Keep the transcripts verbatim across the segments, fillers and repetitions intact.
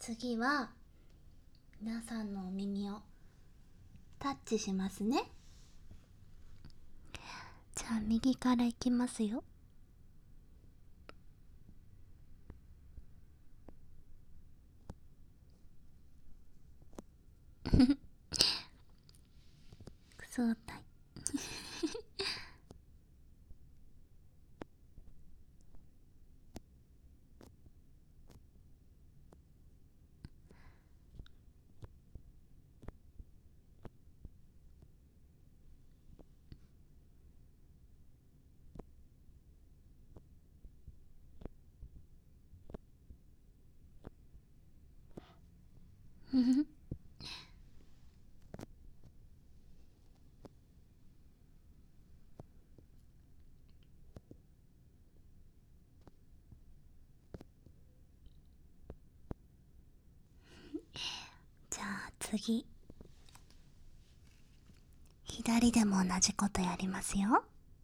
次は皆さんのお耳をタッチしますね。じゃあ右からいきますよ。そうたいじゃあ次、左でも同じことやりますよ。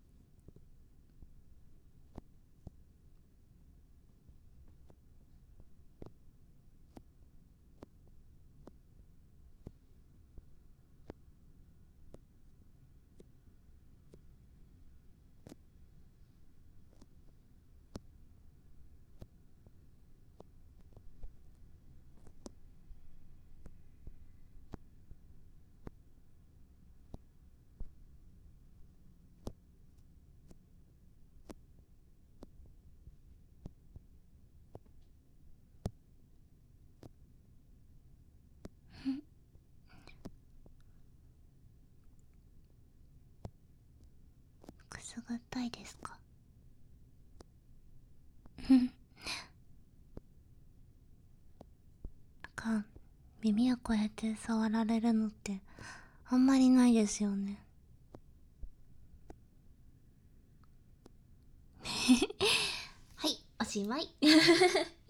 くすぐったいですか？なんか耳をこうやって触られるのってあんまりないですよね。はい、おしまい。